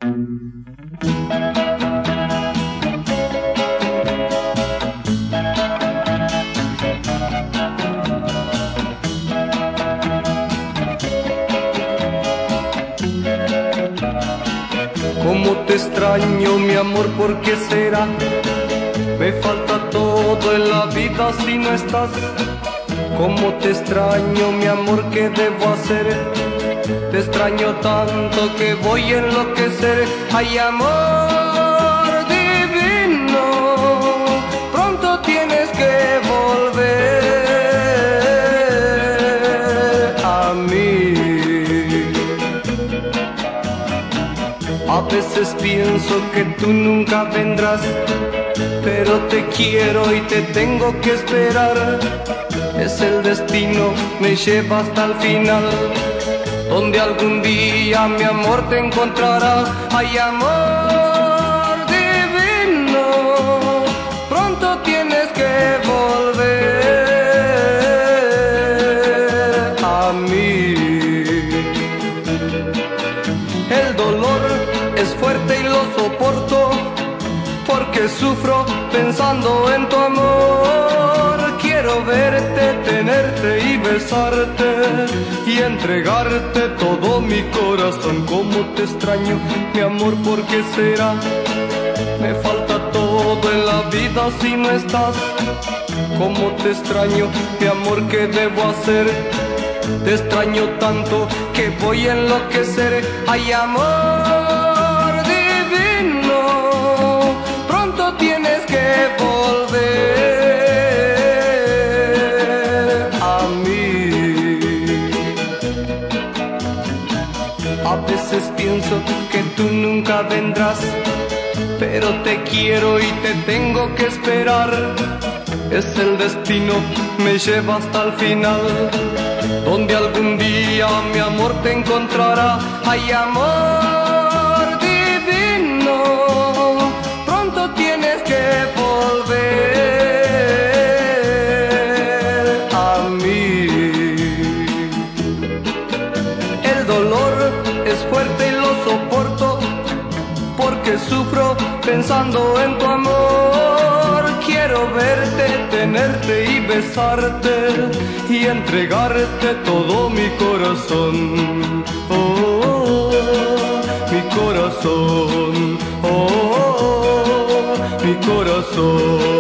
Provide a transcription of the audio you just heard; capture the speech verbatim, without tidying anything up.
Cómo te extraño, mi amor, ¿por qué será? Me falta todo en la vida si no estás. Cómo te extraño, mi amor, ¿qué debo hacer? Te extraño tanto que voy a enloquecer. Ay, amor divino, pronto tienes que volver a mí. A veces pienso que tú nunca vendrás, pero te quiero y te tengo que esperar. Es el destino, me lleva hasta el final, donde algún día mi amor te encontrará. Ay, amor divino, pronto tienes que volver a mí. El dolor es fuerte y lo soporto, porque sufro pensando en tu amor. Quiero verte, tenerte y besarte y entregarte todo mi corazón. Cómo te extraño, mi amor, ¿por qué será? Me falta todo en la vida si no estás. Cómo te extraño, mi amor, ¿qué debo hacer? Te extraño tanto que voy a enloquecer. Ay, amor divino, pronto tienes que volver a mí. A veces pienso que tú nunca vendrás, pero te quiero y te tengo que esperar. Es el destino, me lleva hasta el final, donde algún día mi amor te encontrará. Ay, amor divino, pronto tienes que volver a mí. El dolor es fuerte y lo soporto, porque sufro pensando en tu amor. Quiero verte, tenerte y besarte y entregarte todo mi corazón. Oh, oh, oh, mi corazón. Oh, oh, oh, mi corazón.